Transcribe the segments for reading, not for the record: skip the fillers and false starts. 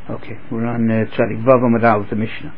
Okay, we're on Tzadik Vav Amud Aleph, the Mishnah.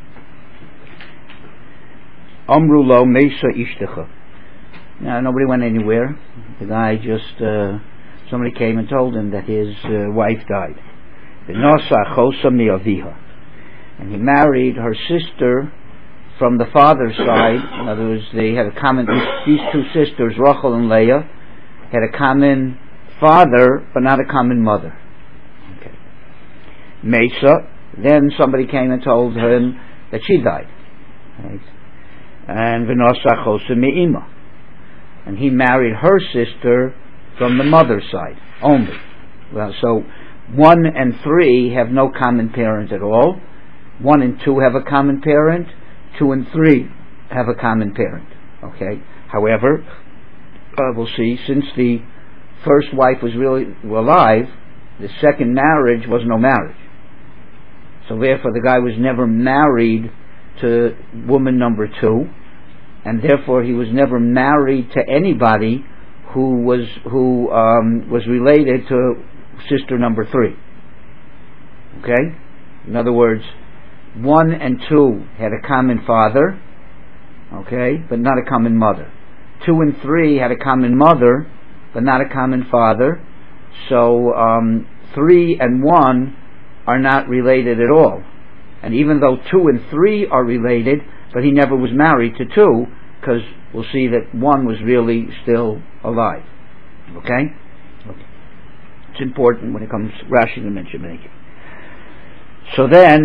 Amru lo Mesa Ishtecha. Now, nobody went anywhere. The guy just, somebody came and told him that his wife died. V'nosa Chosa mi'aviha. And he married her sister from the father's side. In other words, they had a common, these two sisters, Rachel and Leah, had a common father, but not a common mother. Okay. Mesa, then somebody came and told him that she died. Right? And V'nosa Chosa mi'ima. And he married her sister from the mother's side only. Well, so 1 and 3 have no common parent at all. 1 and 2 have a common parent. 2 and 3 have a common parent. Okay. However, we'll see, since the first wife was really alive, the second marriage was no marriage. So therefore the guy was never married to woman number 2, and therefore he was never married to anybody who was related to sister number 3. Okay? In other words, 1 and 2 had a common father, okay, but not a common mother. 2 and 3 had a common mother, but not a common father. So 3 and 1 are not related at all. And even though 2 and 3 are related, but he never was married to 2, because we'll see that 1 was really still alive. Okay? It's important when it comes to Rashi to mention it. So then,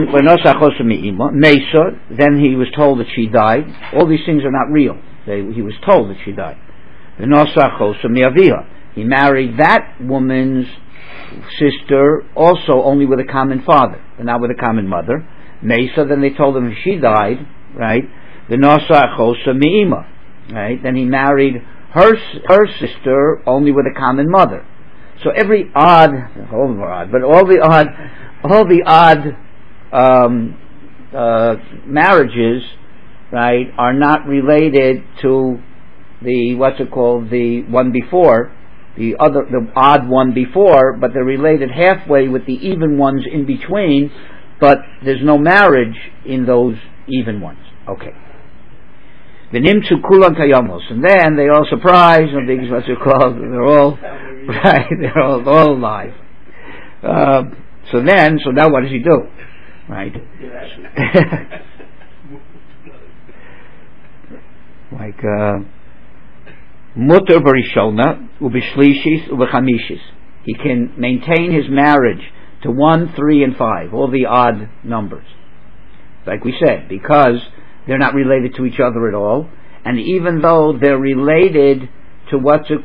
Mesa, then he was told that she died. All these things are not real. He was told that she died. He married that woman's sister also only with a common father, and not with a common mother. Mesa, then they told him if she died, right? Right? Then he married her sister only with a common mother. So every all the odd marriages, right, are not related to the the one before, the odd one before, but they're related halfway with the even ones in between, but there's no marriage in those even ones. Okay. The nimtzu kulan kayamos, and then they all surprised, and things what's it called? They're all right. They're all alive. So now what does he do? Right? Like mutter barishona ubishlishis ubechamishis. He can maintain his marriage to 1, 3, and 5, all the odd numbers. Like we said, because they're not related to each other at all, and even though they're related to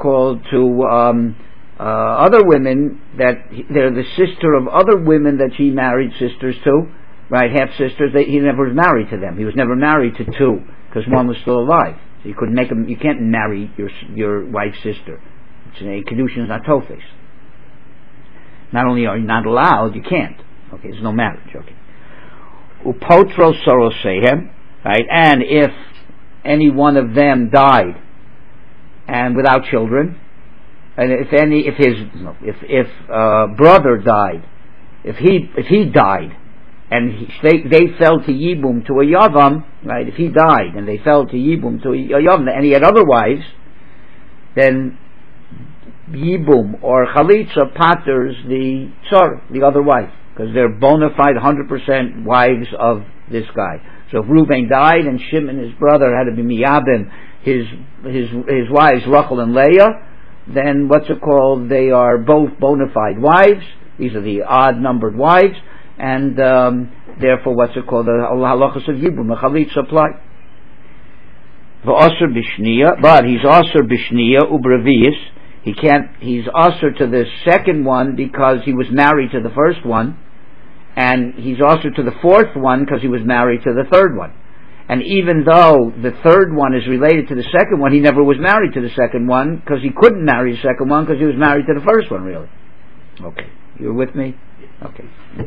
other women, that they're the sister of other women that she married sisters to, right, half sisters, he never was married to them. He was never married to 2, because 1 was still alive. So you couldn't make him, you can't marry your wife's sister. It's a kedushin is not tofes. Not only are you not allowed, you can't. Okay, there's no marriage. Okay. Upotro sorosehem, right, and if any one of them died and without children, and if brother died, if he died, and they fell to Yibum to a Yavam, right? If he died and they fell to Yibum to a Yavam, and he had other wives, then Yibum or Chalitza paters the other wife, because they're bona fide 100% wives of this guy. So if Reuben died and Shimon, his brother, had to be miyabim his wives Rachel and Leah, then they are both bona fide wives. These are the odd numbered wives, and therefore the halachas of Yibum, the chalitza apply. V'asur b'shniya, but he's asur b'shniya ubrevius. He's asur to the second one because he was married to the first one, and he's asur to the fourth one because he was married to the third one. And even though the third one is related to the second one, he never was married to the second one because he couldn't marry the second one because he was married to the first one, really. Okay. You're with me? Okay.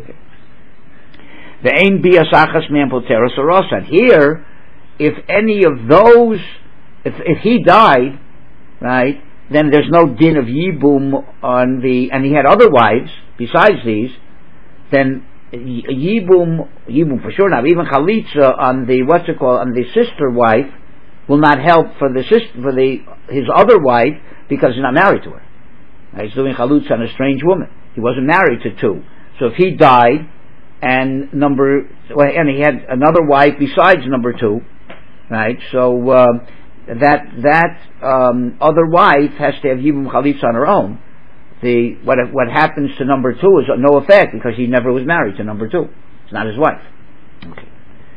The ain biasachas man poteros orosan. Here, if any of those, if he died, right, then there's no din of yibum and he had other wives besides these, then Yibum for sure now. Even chalitza on the on the sister wife will not help for his other wife because he's not married to her. He's doing chalitza on a strange woman. He wasn't married to two. So if he died and he had another wife besides number two, right? So that other wife has to have yibum chalitza on her own. What happens to number two is no effect because he never was married to number two. It's not his wife. Okay.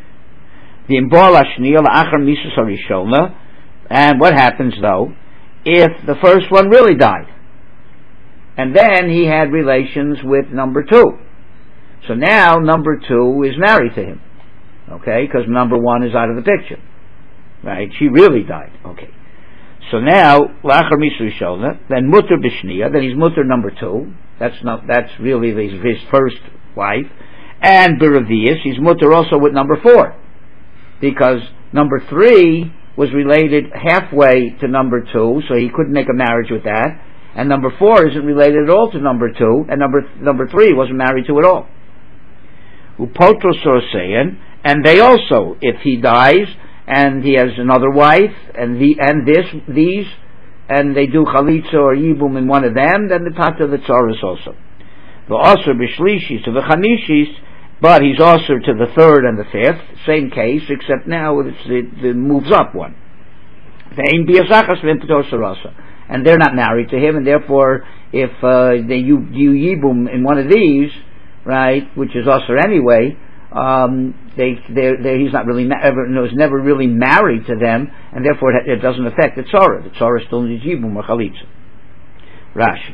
And what happens though if the first one really died and then he had relations with number two? So now number two is married to him, okay? Because number one is out of the picture, right? She really died, okay? So now, then mutter b'shniya, then he's mutter number two. That's really his first wife. And b'revius, he's mutter also with number four, because number three was related halfway to number two, so he couldn't make a marriage with that. And number four isn't related at all to number two, and number three wasn't married to at all. Upotros Soroseyan, and they also, if he dies and he has another wife, and these, and they do chalitza or yibum in one of them, then the part of the tzaras also. The osir b'shlishis to the chamishis, but he's osir to the third and the fifth, same case, except now it moves up one. And they're not married to him, and therefore, if they do yibum in one of these, right, which is osir anyway, he's not really was never really married to them, and therefore it doesn't affect the tzara. The tzara still needs yibum or chalitza. Rashi.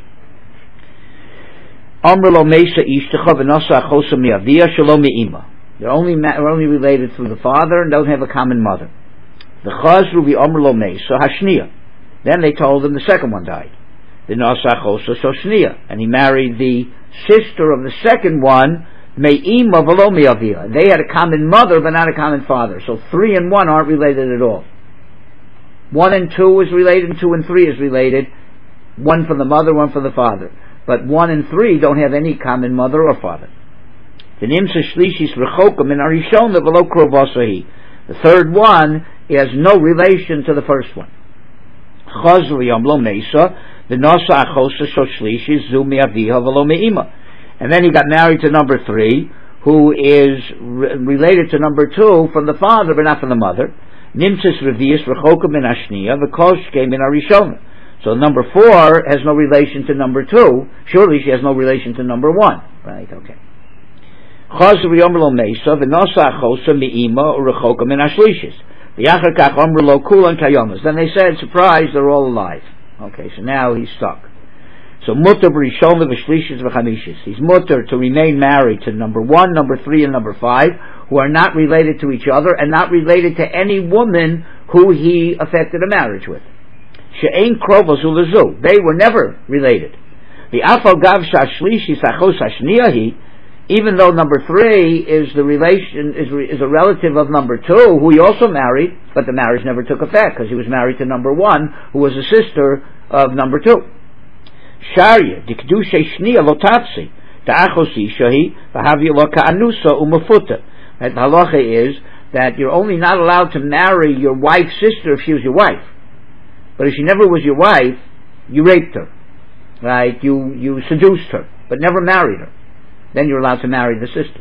They're only related through the father and don't have a common mother. The chazru v'amr lo meisa hashniya. Then they told him the second one died. The nasa chosa shoshniya, and he married the sister of the second one. Me'ima v'lo me'avia. They had a common mother, but not a common father. So 3 and 1 aren't related at all. 1 and 2 is related, and 2 and 3 is related. 1 for the mother, 1 for the father. But 1 and 3 don't have any common mother or father. The third one has no relation to the first one. And then he got married to number 3, who is related to number 2 from the father, but not from the mother. Nimtzis revius rechoka min ashniya v'koshke min arishona. So number 4 has no relation to number 2. Surely she has no relation to number 1. Right? Okay. Chazri yomer lo meisa v'nosa chosa mi'ima u'rechoka min ashlishis. V'yachar kach omer lo kulan kayomas. Then they said, surprise, they're all alive. Okay, so now he's stuck. So mutter b'rishona v'shlishis v'chamishis. He's mutter to remain married to number 1, number 3, and number 5, who are not related to each other and not related to any woman who he effected a marriage with. She'ein krovos ulezu. They were never related. The afal gav shashlishis achos hashniyahi, even though number 3 is the relation is a relative of number 2, who he also married, but the marriage never took effect because he was married to number 1, who was a sister of number 2. Sharia dikdushe shniya lotafsi ta'achos ishahi v'havya lo ka'anusa umafuta. The halacha is that you're only not allowed to marry your wife's sister if she was your wife. But if she never was your wife, you raped her, right? You seduced her, but never married her. Then you're allowed to marry the sister.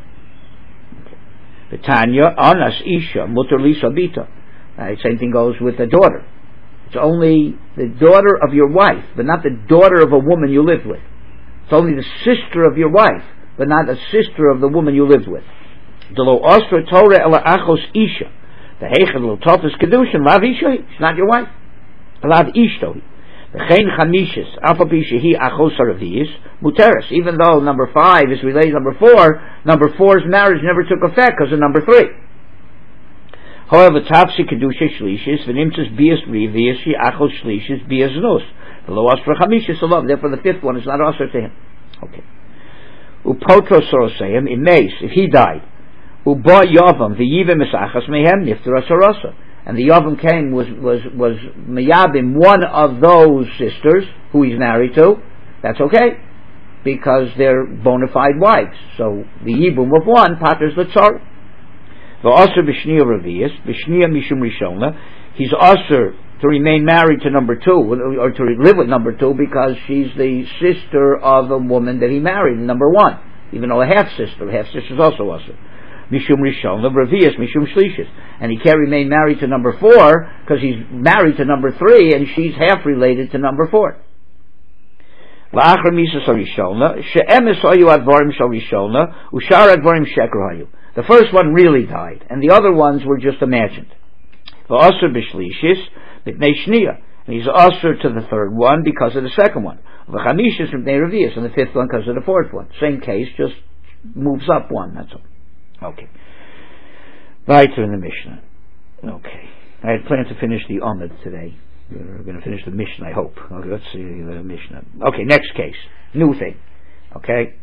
The Tanya anas isha mutar lisa bita. Right? Same thing goes with the daughter. It's only the daughter of your wife, but not the daughter of a woman you lived with. It's only the sister of your wife, but not the sister of the woman you lived with. Delo ostra Torah ela achos isha. The heichad lo tofes kedushin lav isha. She's not your wife. Lav ishto. The chein chamishis alpha pisha he achos araviis muteris. Even though number 5 is related to number 4, number 4's marriage never took effect because of number 3. However, tafsi kedusha shlishis v'nimtzes bias revius he achos shlishis bias nos. The lo ostra chamishis alone. Therefore, the 5th one is not ostra to him. Okay. Upotros sorosayim in mace if he died. Uba Yavam the Yivim Misachas Mehem Niftara Sarasa. And the Yavam came was Meyabim, one of those sisters who he's married to. That's okay. because they're bona fide wives. So the Yibum of one, Pater's L'tzar. V'asr b'shniya revius, b'shniya mishum rishona, he's asr to remain married to number two, or to live with number two, because she's the sister of a woman that he married, number one, even though a half-sister is also asr. Mishum rishona, revius, mishum shlishis. And he can't remain married to number four, because he's married to number three, and she's half-related to number four. La'achar misas harishona, she'emes hayu advarim shal rishona, ushar advarim sheker hayu. The first one really died, and the other ones were just imagined. V'asr b'shlishis, b'tnei shniya. And he's asr to the third one because of the second one. V'chamishis b'tnei revius, and the fifth one because of the fourth one. Same case, just moves up one, that's all. Okay. Weiter in the Mishnah. Okay. I had planned to finish the Amud today. We're going to finish the Mishnah, I hope. Okay, let's see the Mishnah. Okay, next case. New thing. Okay.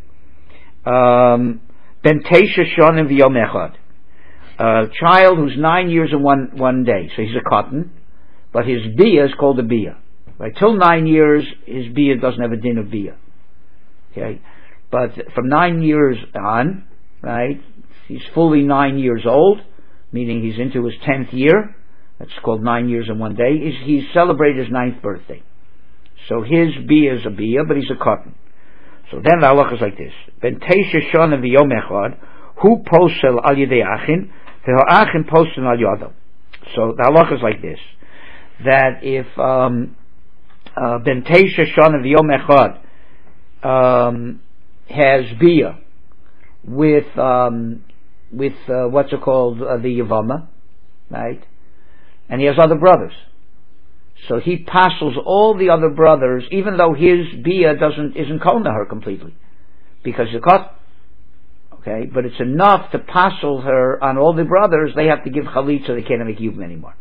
Ben Teisha Shonim v'Yom Echad. A child who's 9 years and one day. So he's a cotton, but his bia is called a bia. Right? Till 9 years, his bia doesn't have a din of bia. Okay? But from 9 years on, right, he's fully 9 years old, meaning he's into his 10th year. That's called 9 years and 1 day. He's celebrated his 9th birthday. So his bia is a bia, but he's a cotton. So then the halacha is like this: Ben Teisha Shana v'Yom Echad, hu posel al yedei achin, ve'ho achin posel al yadam. So the halacha is like this: that if Ben Teisha Shana v'Yom Echad has bia with what's it called, the Yavama, right? And he has other brothers. So he passels all the other brothers, even though his bia isn't kol her completely, because the cut. Okay, but it's enough to passel her on all the brothers. They have to give chalitza; they can't make yibum anymore.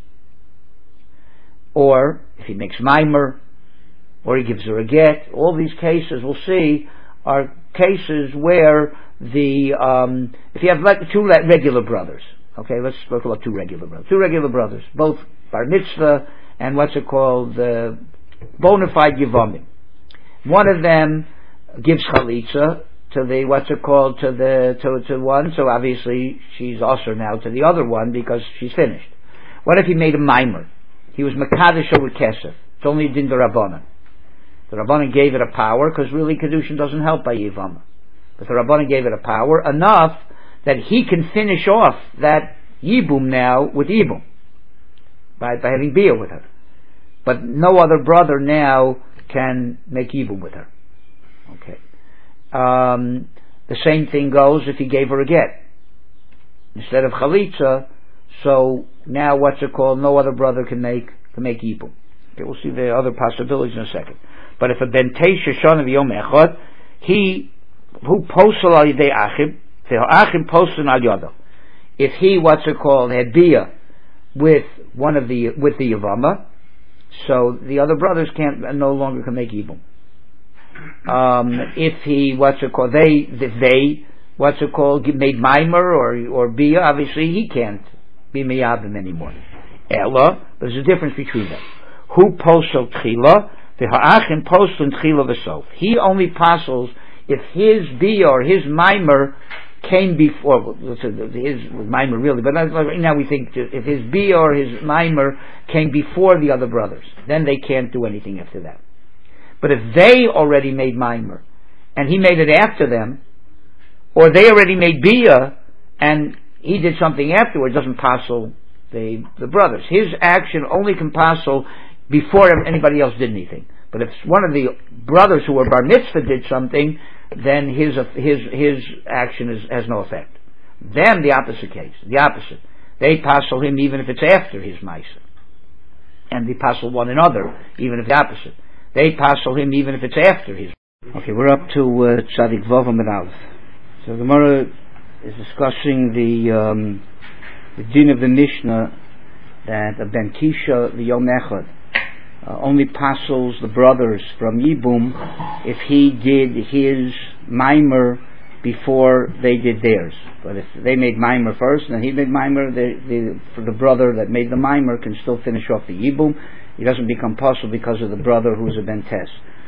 Or if he makes mimer, or he gives her a get, all these cases we'll see are cases where the if you have like two regular brothers. Okay, let's talk about two regular brothers, both bar mitzvah and what's it called, bona fide yivamim. One of them gives chalitza to the to one, so obviously she's also now to the other one because she's finished. What if he made a mimer? He was mekadosh with kesef. It's only din d'Rabbanan. The Rabbanan gave it a power because really kedushin doesn't help by yivama, but the Rabbanan gave it a power enough that he can finish off that yibum now with yibum. By having bia with her. But no other brother now can make yibum with her. Okay. The same thing goes if he gave her a get. Instead of chalitza, so now what's it called? No other brother can make yibum. Okay, we'll see the other possibilities in a second. But if a ben teisha shana v'yom echad, he who posel al yidei achim, ve'achim posel al yado. If he had bia with the Yavama, so the other brothers no longer can make yibum. If he made mimer or bia, obviously he can't be miyabim anymore. Ella, but there's a difference between them. Who posel tchila, the ha'achim posel tchila v'sof. He only pasels if his bia or his mimer came before his mimer really, but right now we think if his bia or his mimer came before the other brothers, then they can't do anything after that. But if they already made mimer and he made it after them, or they already made bia and he did something afterwards, doesn't passel the brothers. His action only can passel before anybody else did anything. But if one of the brothers who were bar mitzvah did something, then his action has no effect. Then the opposite case, they passel him even if it's after his ma'aseh, and they passel one another even if the opposite. They passel him even if it's after his. Okay, we're up to Tzadik Vav Amud Aleph. So the Gemara is discussing the din of the Mishnah that a ben tisha v'yom echad only passels the brothers from Yibum if he did his mimer before they did theirs. But if they made mimer first and then he made mimer, for the brother that made the mimer can still finish off the Yibum. He doesn't become possible because of the brother who's a ben tes.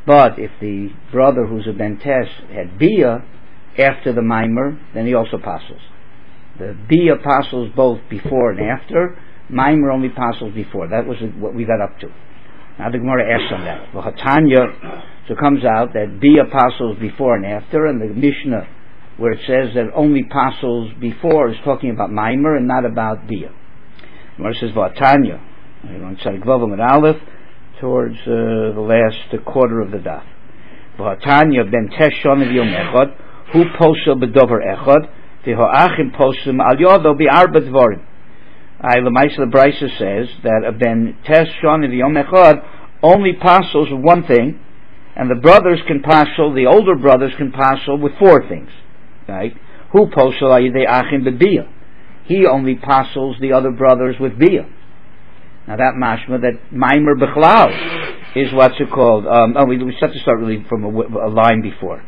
But if the brother who's a bentes had bia after the mimer, then he also passes. The bia passes both before and after. Mimer only passes before. That was what we got up to. Now the Gemara asks on that. V'hatanya, so it comes out that bia passes before and after, and the Mishnah, where it says that only passes before, is talking about mimer and not about bia. The Gemara says v'hatanya, on Tzadik Vav and Aleph, towards the last quarter of the daf. V'hatanya ben teshon of yom echad, hu posel b'dover echad, v'ho'achim posim al yodo bi'arba dvorim. The Brisa says that a ben teshon of yom echad only passes with one thing, and the brothers can passel, the older brothers can passel with four things. Right? Hu posel al yidei achim b'bia. He only passels the other brothers with bia. Now that mashma, that mimer b'chlal, is what's it called? We have to start really from a line before.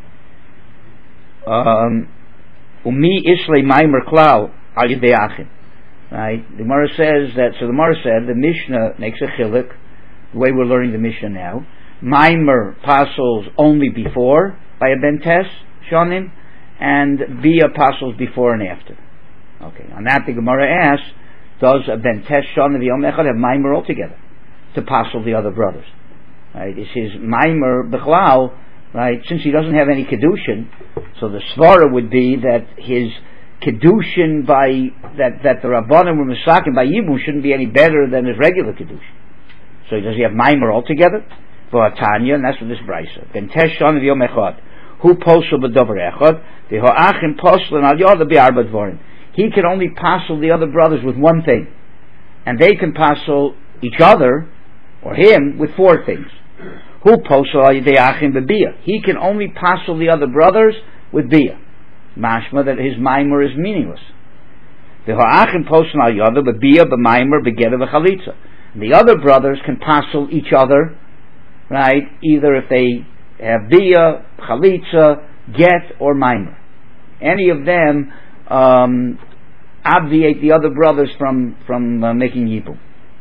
Umi isle mimer klal al yidei achim. Right? The Gemara says that. So the Gemara said the Mishnah makes a chiluk, the way we're learning the Mishnah now. Mimer passes only before by a bentes shonim, and bia passes before and after. Okay. On that the Gemara asks, does a bentes shonim of yom echad have mimer altogether to passel the other brothers? Right? Is his mimer b'chlal, right? Since he doesn't have any kedushin, so the svara would be that his kedushin by that the rabbanim were misakim by yibum shouldn't be any better than his regular kedushin. So does he have mimer altogether? For Tanya, and that's what this brisa. Ben teshon of yom echad, hu posel b'dover echad, v'ho'achim posel al yoda bi'arba dvorim. He can only passel the other brothers with one thing, and they can passel each other or him with four things. Hu posel al yidei achim b'bia. He can only passel the other brothers with bia. Mashma that his mimer is meaningless. The ha'achim posel al yoda b'bia b'mimer b'geta v'chalitza. The other brothers can passel each other, right? Either if they have bia, chalitza, get, or mimer. Any of them obviate the other brothers from making yibum.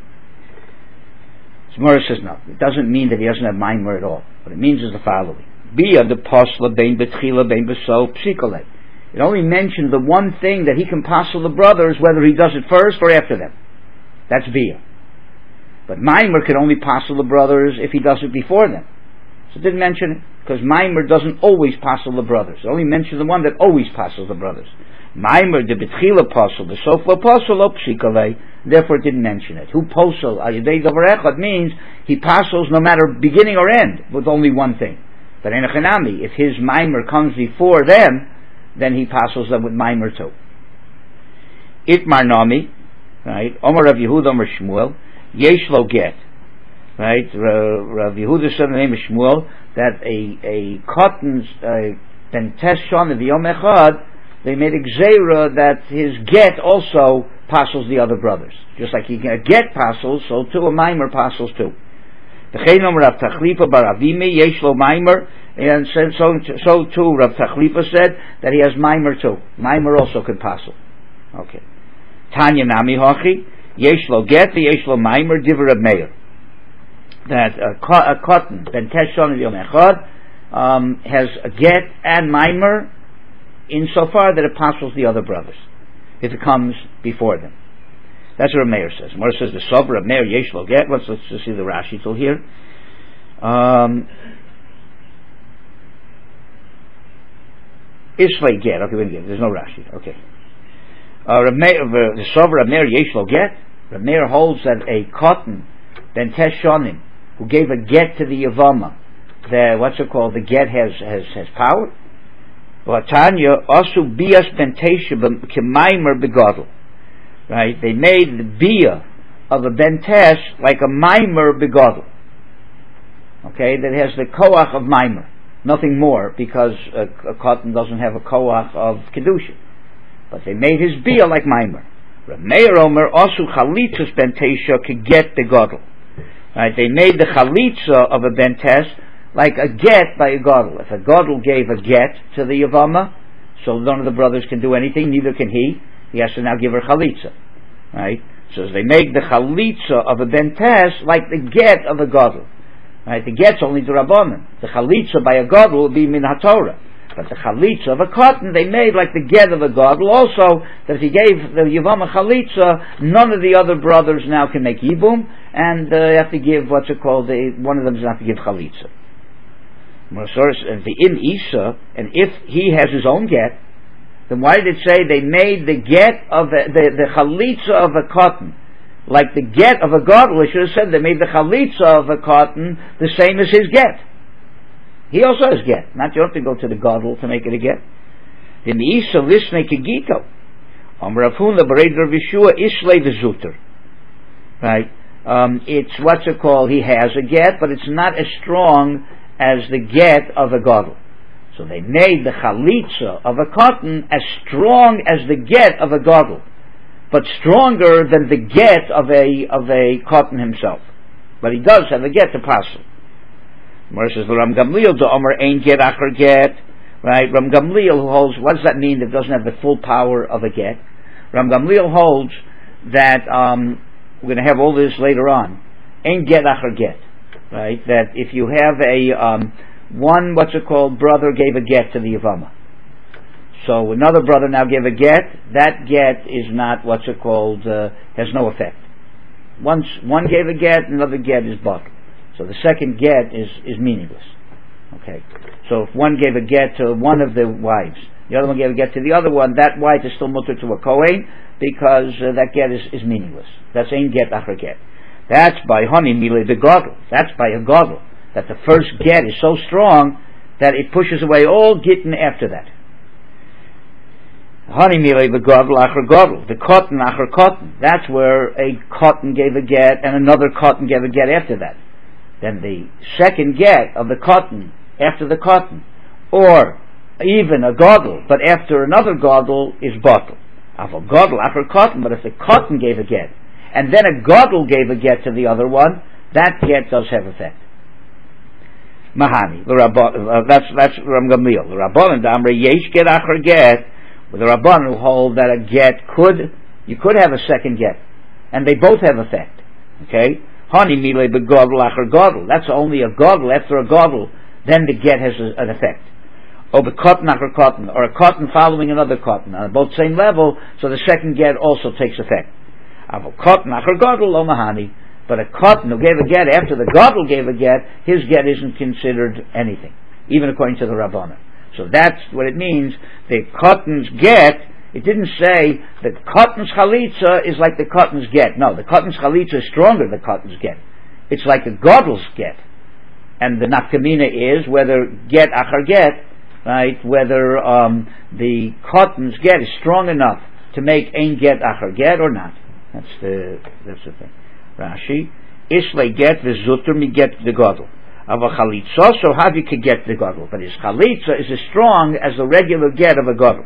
Gemara says no. It doesn't mean that he doesn't have mimer at all. What it means is the following: bia the posla bein betchila bein besol psikole. It only mentioned the one thing that he can passel the brothers, whether he does it first or after them. That's bia. But mimer can only passel the brothers if he does it before them. So it didn't mention it, because mimer doesn't always passel the brothers. It only mentions the one that always passels the brothers. Mimer de betchila posel, the sofla posel opsikale. Therefore, it didn't mention it. Who posel al yidei davar echad means he passels no matter beginning or end with only one thing. But in a chenami, if his mimer comes before them, then he passels them with mimer too. Itmar nami, right? Omar Rav Yehuda, Omar Shmuel, yesh lo get. Right? Rav Yehuda said in the name of Shmuel that a cotton's bentes shon of yom echad, they made a gzeira that his get also passels the other brothers. Just like he get passels, so too a mimer passels too. V'chein Rav Tachlifa bar Avimi yesh lo mimer, and so too Rav Tachlifa said that he has mimer too. Mimer also could passel. Okay. Tanya nami hachi yesh lo get yesh lo mimer divrei Reb Meir. That a cotton bentes shon of yom echad has a get and mimer, insofar that it passels the other brothers, if it comes before them. That's what Meir says. Meir says the sober of Meir yesh lo get. Let's just see the Rashi till here. Islay get. Okay, there's no Rashi. Okay. The sober of Meir yesh lo get. Meir holds that a cotton bentes shonim who gave a get to the Yavama, the get has power. Tanya also bias bentesha k'maimer begadol. Right? They made the bia of a bentes like a mimer begadol. Okay, that has the koach of mimer, nothing more, because a cotton doesn't have a koach of kedusha. But they made his bia like mimer. Meir Omer also chalitzas bentesha could get begadol. Right? They made the chalitza of a bentes like a get by a gadol. If a gadol gave a get to the Yavama, so none of the brothers can do anything, neither can he. He has to now give her chalitza. Right? So they make the chalitza of a bentes like the get of a gadol. Right? The get's only the Rabbanan. The chalitza by a gadol would be min haTorah. But the chalitza of a cotton, they made like the get of a gadol. Also, that if he gave the Yavama chalitza, none of the other brothers now can make yibum, and they have to give, one of them does have to give chalitza. The in Isa, and if he has his own get, then why did it say they made the get of the chalitza of a cotton like the get of a gadol? It should have said they made the chalitza of a cotton the same as his get. He also has get. Not you have to go to the gadol to make it a get. The Isa lisne kegito. Amrafun the bereder v'shua islay v'zuter. Right? It's what's it called? He has a get, but it's not as strong as the get of a gadol. So they made the chalitza of a cotton as strong as the get of a gadol, but stronger than the get of a cotton himself. But he does have a get to pasul. Gemara says, Ram Gamliel the Omer ain't get acher get. Right? Ram Gamliel who holds, what does that mean that it doesn't have the full power of a get? Ram Gamliel holds that, we're going to have all this later on, ain't get acher get. Right? That if you have one, brother gave a get to the Yavama. So another brother now gave a get, that get is not, has no effect. Once one gave a get, another get is bottled. So the second get is meaningless. Okay. So if one gave a get to one of the wives, the other one gave a get to the other one, that wife is still mutter to a Kohen, because that get is meaningless. That's ein get acher get. That's by honey mile the gadol. That's by a gadol. That the first get is so strong that it pushes away all gittin after that. Honey mile the gadol acher gadol. The cotton acher cotton. That's where a cotton gave a get and another cotton gave a get after that. Then the second get of the cotton after the cotton, or even a gadol, but after another gadol is bottle. Of a gadol acher cotton, but if the cotton gave a get and then a gadol gave a get to the other one, that get does have effect. Mahani, that's Ram Gamliel. The Rabbanan Damre yesh get acher get. With the Rabbanan who hold that a get you could have a second get, and they both have effect. Okay, hani mile be gadol acher gadol. That's only a gadol after a gadol, then the get has an effect. Or the cotton acher cotton, or a cotton following another cotton on both same level, so the second get also takes effect. Cotton acher gadol lo mahani. But a cotton who gave a get after the gadol gave a get, his get isn't considered anything, even according to the Rabbanan. So that's what it means. The cotton's get, it didn't say that cotton's chalitza is like the cotton's get. No, the cotton's chalitza is stronger than the cotton's get. It's like a gadol's get. And the nafkamina is whether get acher get, right, whether the cotton's get is strong enough to make ein get acher get or not. That's the thing. Rashi, Ishle get v'zuter mi get the gadol. Of a chalitza, so how you could get the gadol, but his chalitza is as strong as the regular get of a gadol.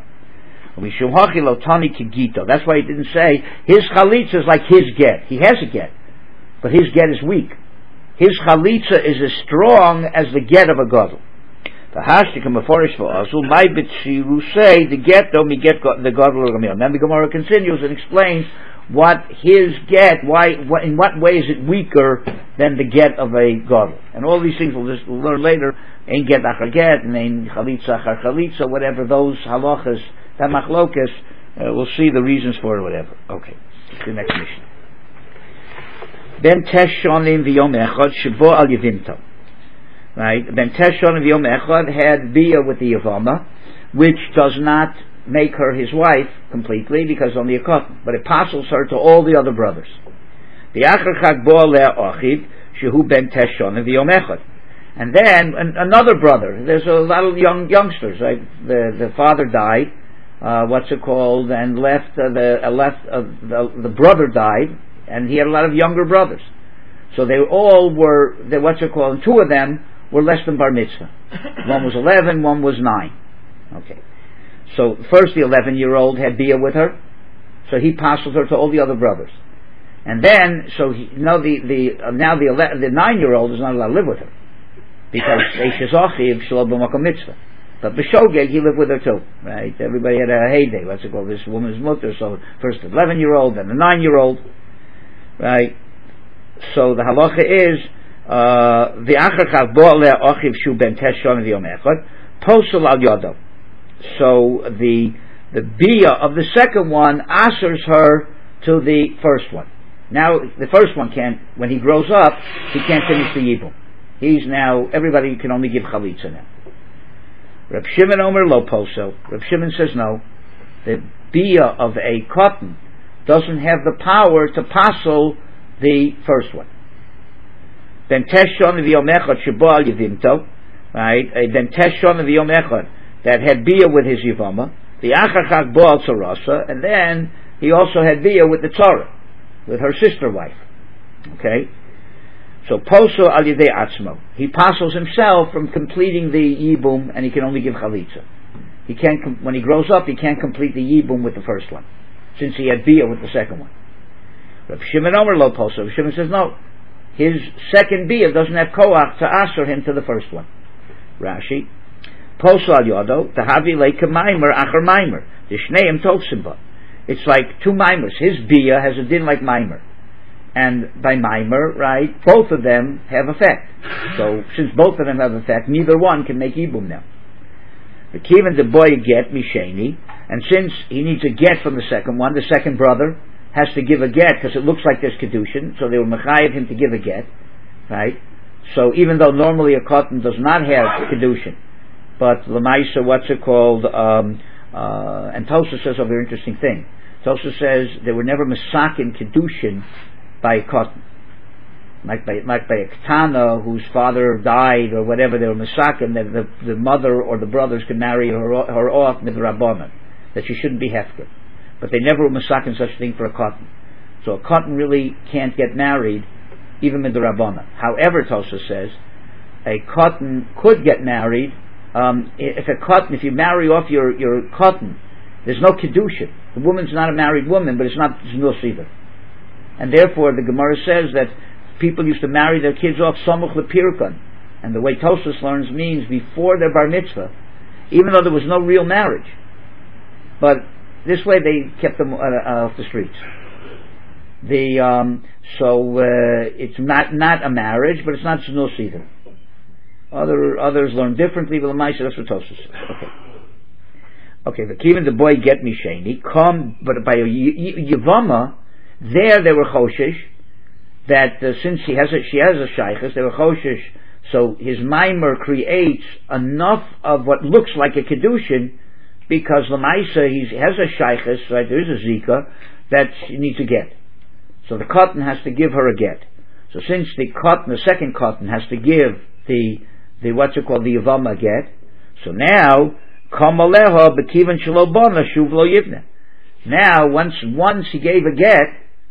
That's why he didn't say his chalitza is like his get. He has a get, but his get is weak. His chalitza is as strong as the get of a gadol. The hashtikam aforish for us. My b'tziru say the get though mi get the gadol or gamil. Then the Gemara continues and explains what his get, in what way is it weaker than the get of a gadol? And all these things we'll just learn later. Ein get acher get, and ein chalitza acher chalitza, whatever those halachas, that machlokas, we'll see the reasons for it, whatever. Okay, the next mission. Ben tesh shonim v'yom echad shebo al yevimto. Right, Ben tesh shonim v'yom echad had bia with the yavama, which does not make her his wife completely because only a cotton, but it passes her to all the other brothers. The acher chag bo aleh achiv shehu ben teshon v'yom echad, and then another brother. There's a lot of youngsters. Right? The father died. And left the brother died, and he had a lot of younger brothers. So they all were. And two of them were less than bar mitzvah. One was 11, one was 9. Okay. So first the 11-year-old had bia with her, so he passes her to all the other brothers, and then now the 9-year-old is not allowed to live with her because Eishes Achiv Shelo B'Makom Mitzvah. But B'Shogeg he lived with her too, right? Everybody had a heyday. This woman's mutter. So first the 11-year-old, then the 9-year-old, right? So the halacha is V'achar bo aleh achiv shu ben tesh shana v'yom echad posel al yado. So the bia of the second one asers her to the first one. Now the first one can't. When he grows up, he can't finish the yibum. He's now, everybody can only give chalitza now. Reb Shimon Omer lo posel. Reb Shimon says no. The bia of a cotton doesn't have the power to passel the first one. Ben teshon v'yom echad shebo al yivimto, right? Ben teshon v'yom echad that had bia with his yivama. The achachak bo al tzarasa, and then he also had bia with the tzara, with her sister wife. Okay. So posel al yidei atzmo. He passels himself from completing the yibum, and he can only give chalitza. He can't. When he grows up, he can't complete the yibum with the first one, since he had bia with the second one. Reb Shimon Omer lo posel. Reb Shimon says no. His second bia doesn't have koach to answer him to the first one. Rashi, posel al yodo tahavi leika maimer acher maimer. The shneim toksimba. It's like two maimers. His bia has a din like maimer, and by maimer, right, both of them have effect. So since both of them have effect, neither one can make ibum now. The kivan the boy get misheni, and since he needs a get from the second one, the second brother has to give a get because it looks like there's kedushin, so they were mechayev him to give a get, right? So even though normally a cotton does not have kedushin, but lemaisa, what's it called? And Tosha says a very interesting thing. Tosha says they were never mesakin kedushin by a cotton, like by a ketana whose father died or whatever. They were mesakin that the mother or the brothers could marry her off midrabanan, that she shouldn't be hefker. But they never were masakin such a thing for a cotton. So a cotton really can't get married, even with the Rabbana. However, Tosha says, a cotton could get married, if you marry off your cotton, there's no kedushin. The woman's not a married woman, but it's not znus either. And therefore, the Gemara says that people used to marry their kids off samuch lepirkan. And the way Tosha learns means before their bar mitzvah, even though there was no real marriage. But this way they kept them off the streets. It's not a marriage, but it's not znus either. Others learn differently, but l'maisa that's what Tosfos says. Okay. Even the boy get misheni come, but by Yavama, there they were choshesh that since she has a shaykhis, they were choshesh. So his mimer creates enough of what looks like a kedushin. Because Lamaisa, he has a shaykhis, right? There is a zika that she needs a get. So the cotton has to give her a get. So since the second cotton has to give the what's it called, the Yavama get. So now, Kamaleha Bekivan Shalobana Shuv Lo Yivne. Now, once he gave a get,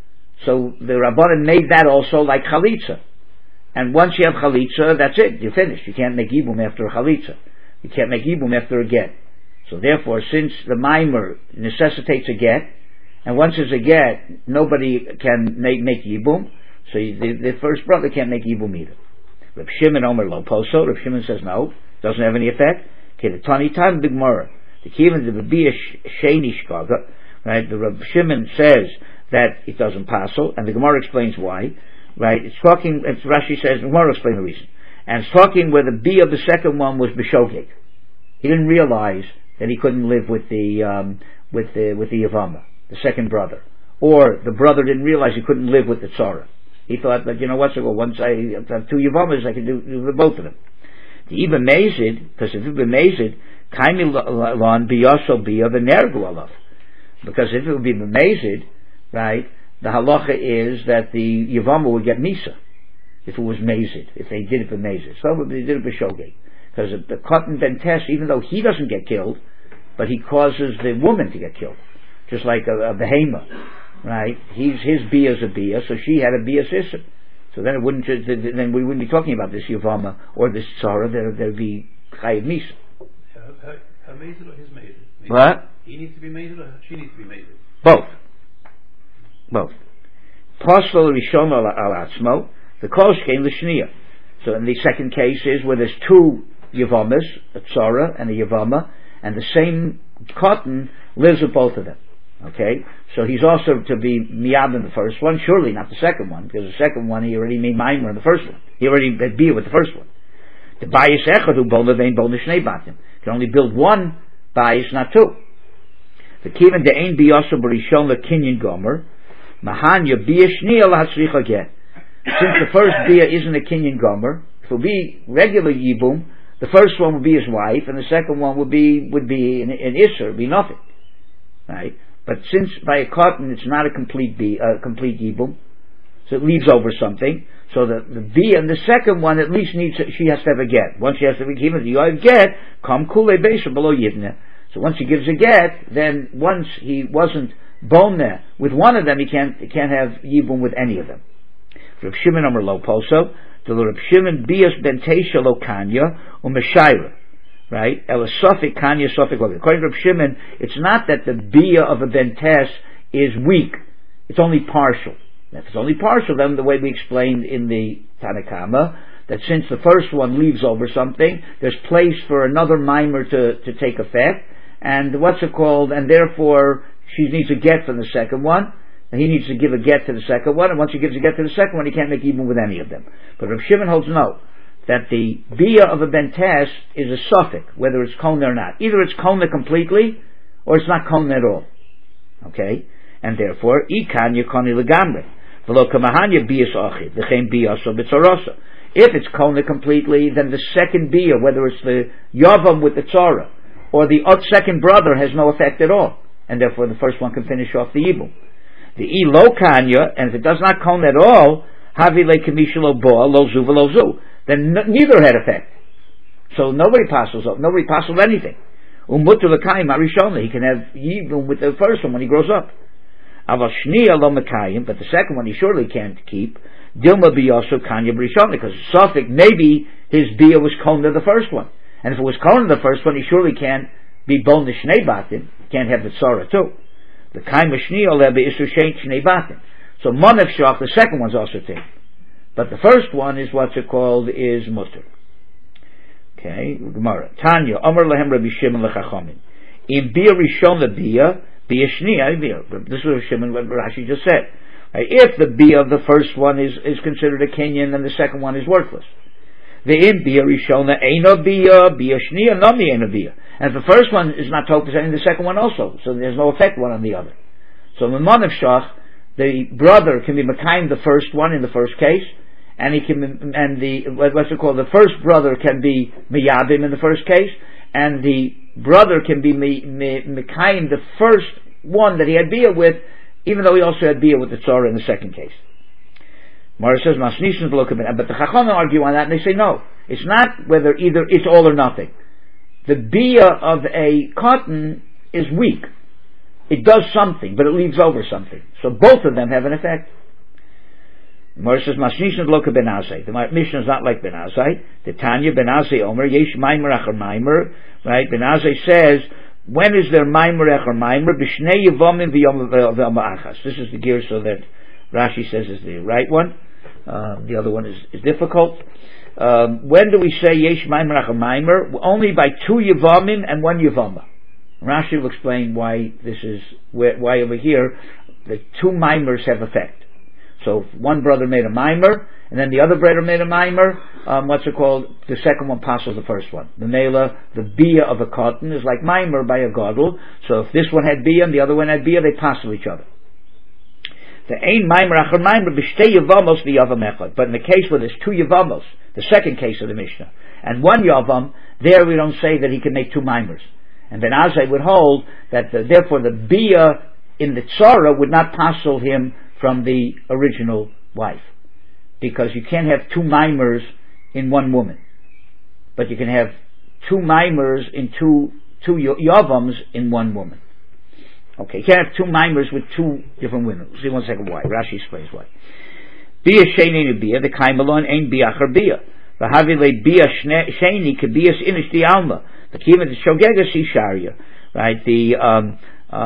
so the Rabbanan made that also like Chalitza. And once you have Chalitza, that's it, you're finished. You can't make Yibum after a Chalitza. You can't make Yibum after a get. So therefore, since the mimer necessitates a get, and once there's a get, nobody can make yibum, so the first brother can't make yibum either. Reb Shimon Omer lo poso. Reb Shimon says no, doesn't have any effect. Okay, the Tani Tan Big Mora, the Kivan the Bia Sheni Shkaga, right? The Reb Shimon says that it doesn't passel, and the Gemara explains why. Right? Rashi says the Gemara explains the reason, and it's talking where the Bia of the second one was b'shogeg. He didn't realize that he couldn't live with the Yavama, the second brother, or the brother didn't realize he couldn't live with the Tzara. He thought that once I have two Yavamas, I can do with both of them. The Iba Mazid, because if Iba Mazid, Kaimi Lon Biyaso Biya Venergu Alav, because if it would be Mazid, right, the halacha is that the Yavama would get Misa if it was Mazid, if they did it for Mazid. So they did it for Shogeg. Because the cotton bentes, even though he doesn't get killed, but he causes the woman to get killed, just like a behemoth, right? His bia is a bia, so she had a bia sister. So then then we wouldn't be talking about this Yavama or this Tzara. There'd be Chayiv Misa. Her mazed or his mazed? What? He needs to be mazed or she needs to be mazed? Both. Postel Rishon al Atzmo, the Kosh came the Shnia. So in the second case is where there's two Yavamas, a Tzara and a Yavama, and the same cotton lives with both of them. Okay, so he's also to be miyab in the first one, surely not the second one, because the second one he already made maimer in the first one. He already had bia with the first one. The bayis echad who bon levein bon shnei batim can only build one bayis, not two. The kiven de ein biyaso b'rishon lekinyan gomer mahanya bia shniya lahatzricha get. Since the first bia isn't a kinyan gomer, it will be regular yibum. The first one would be his wife, and the second one would be an isser, be nothing, right? But since by a cotton it's not a complete yibum, so it leaves over something. So the bia and the second one at least she has to have a get. Once she has to give a get, come kule beisha below yivne. So once he gives a get, then once he wasn't bone there with one of them, he can't have yibum with any of them. Rav Shimon Amar Lo Poso, the Rav Shimon bias ben teisha lo kanya umeshayra. Right? Ela sofik kanya sofik lo. According to Rav Shimon, it's not that the bia of a bentes is weak; it's only partial. If it's only partial, then the way we explained in the Tanakama, that since the first one leaves over something, there's place for another mimer to take effect, and and therefore she needs a get from the second one, and he needs to give a get to the second one, and once he gives a get to the second one, he can't make even with any of them. But Rav Shimon holds no, that the bia of a bentes is a suffix, whether it's kona or not. Either it's kona completely, or it's not kona at all. Okay? And therefore, ikan yakoni legamre. If it's kona completely, then the second bia, whether it's the yavam with the tzara, or the second brother, has no effect at all. And therefore the first one can finish off the yibum. The lo kanya, and if it does not kona at all, havi le kamisha lo boa, lo zu v'lo zu, then neither had effect. So nobody passes anything. Umutu l'kayim harishona, he can have yibum with the first one when he grows up. Aval shniya lo mekayim, but the second one he surely can't keep. Dilma biyasu kanya b'rishona, because Sophic, maybe his bia was kona the first one, and if it was kona the first one, he surely can't be bon the shnei batim, can't have the tzara too. The kaim shniya lebe isu shein shnei batim. So monev shach, the second one's also taken, but the first one is is mutter. Okay, Gemara. Tanya, Amar lehem Rabbi Shimon lechachomim. In bia rishona bia. Bia shniya bia. This is what Shimon, what Rashi just said. If the bia of the first one is considered a kinyan, then the second one is worthless. The in bia rishona eino bia shniya nami eino bia. And if the first one is not topus, then the second one also. So there's no effect one on the other. So the monev shach, the brother can be mekayim the first one in the first case, and the first brother can be miyabim in the first case, and the brother can be mekayim the first one that he had bia with, even though he also had bia with the tzara in the second case. Mara says, but the Chachamim argue on that, and they say no, it's not whether either it's all or nothing. The bia of a cotton is weak. It does something, but it leaves over something. So both of them have an effect. Mara says, Mashnishan Loka Ben Azai. The Mishnah is not like Ben Azai. The Tanya Ben Azai Omer, Yesh Maimer Achar Maimer. Right? Ben Azai says, when is there Maimer Achar Maimer? B'shnei Yevomim v'yom Achas. This is the gear so that Rashi says is the right one. The other one is difficult. When do we say Yesh Maimer Achar Maimer? Only by 2 Yevomim and 1 Yevoma. Rashi will explain why why over here the 2 Maimers have effect. So if one brother made a mimer, and then the other brother made a mimer, the second one passes the first one. The mela, the bia of a cotton is like mimer by a godel, so if this one had bia and the other one had bia, they passel each other. The ein mimer achar mimer b'shtei yavamos v'yavam echad. But in the case where there's 2 yavamos, the second case of the Mishnah, and 1 yavam, there we don't say that he can make 2 mimers. And Ben Azai would hold that therefore the bia in the tzara would not passel him from the original wife, because you can't have 2 mimers in 1 woman, but you can have 2 mimers in two yavams in 1 woman. Okay, you can't have 2 mimers with 2 different women. See one second why. Rashi explains why. Bia sheini bia, the kaimalon ain't biachar bia. V'havile bia sheini kebias inish di alma. The kima the shogega si sharia. Right? The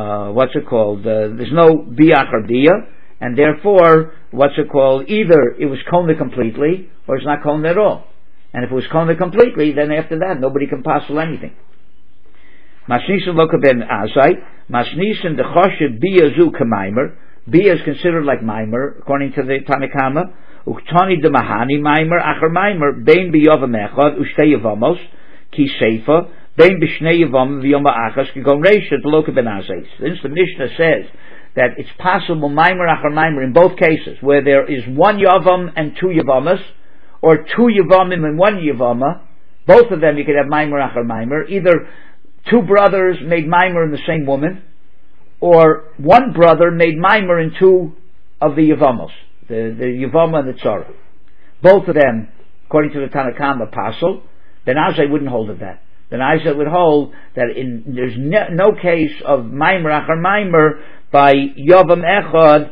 there's no biachar bia. And therefore, either it was kona completely, or it's not kona at all. And if it was kona completely, then after that, nobody can passel anything. Mashnisa loka ben azai, Masnisin the choshev bia zu k'maimer. Bia is considered like maimer according to the Tanakama. Uktani de mahani maimer acher maimer bein biyavam echad ushtei yavamos ki seifa bein b'shnei yavam v'yoma achas kigon reisha t'loka ben azes. Since the Mishnah says that it's possible maimer acher maimer in both cases, where there is one yavam and two yavamas, or two yavamim and one yavama, both of them you could have maimer acher maimer. Either two brothers made maimer in the same woman, or one brother made maimer in two of the yavamos, the yavama and the tzara. Both of them, according to the Tanakama, pasul. Ben Azai wouldn't hold of that. Ben Azai would hold that there's no case of maimer acher maimer by yavam echad,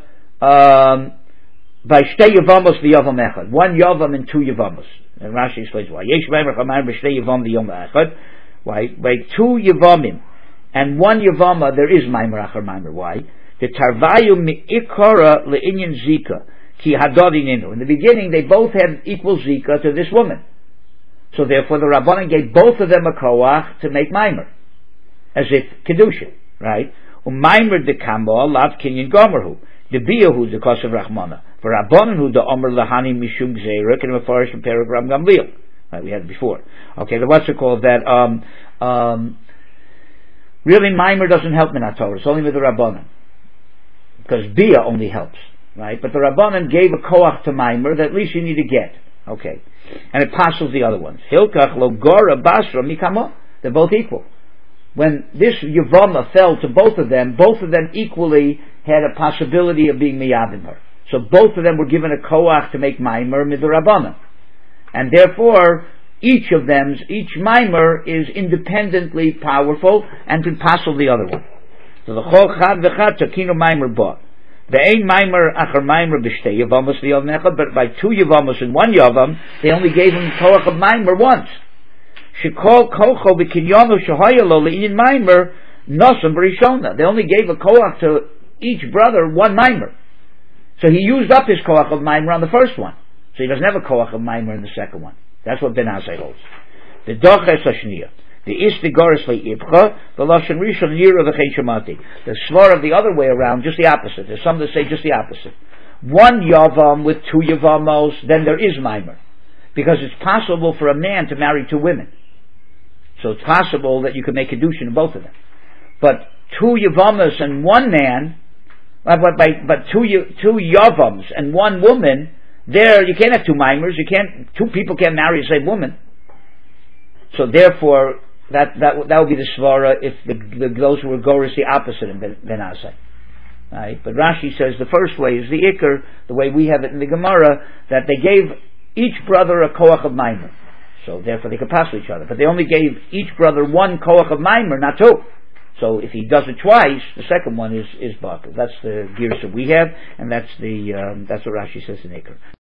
by shtei yavamos v'yavam echad, one yavam and two yavamos. And Rashi explains why. Yesh maimer acher maimer b'shtei yavam v'yom echad. Why? By two yavamim and one yavama, there is maimer acher maimer. Why? The tarvayu mi'ikara le'inyan zika ki hadodin inu. In the beginning, they both had equal zika to this woman. So therefore, the Rabbanan gave both of them a koach to make maimer, as if kedushin, right? Maimer de kamo lav kinyan gomerhu. The biyahu the kos of Rachmana. For Rabbanan who the omer lahani mishum gzeira can mafarish from paragram gamliel. Right, we had it before. Okay, what's it called? That really maimer doesn't help Minat Torah. It's only with the Rabbanan, because bia only helps, right? But the Rabbanan gave a koach to maimer that at least you need to get. Okay, and it passes the other ones. Hilkach lo gora basra mikamo. They're both equal. When this yavama fell to both of them equally had a possibility of being miyavim her. So both of them were given a koach to make maimer midrabanan, and therefore each maimer is independently powerful and can passel the other one. So the chol chad v'chad takino maimer ba. The ein maimer acher maimer b'shtei yavamos v'yavam echad, but by two yavamos and one yavam, they only gave him koach of maimer once. Shekol kocho b'kinyonu shehayalo le'inyan maimer nosam b'rishona. They only gave a koach to each brother one maimer. So he used up his koach of maimer on the first one. So he doesn't have a koach of maimer in the second one. That's what Ben Azai holds. The doches hashniya. The istigoris le'ibcha, the lashon rishon yira v'chein shamati. The svar of the other way around, just the opposite. There's some that say just the opposite. One yavam with two yavamos, then there is maimer, because it's possible for a man to marry two women. So it's possible that you could make kedushin in both of them. But two yavamas and one man, but two yavams and one woman, there you can't have two maimers. Two people can't marry the same woman. So therefore, that would be the svara if those who were goris the opposite in Ben Azai. Right? But Rashi says the first way is the ikar, the way we have it in the Gemara, that they gave each brother a koach of maimer. So therefore they could pass each other. But they only gave each brother one koach of maimer, not two. So if he does it twice, the second one is batel. That's the gears that we have, and that's what Rashi says in ikar.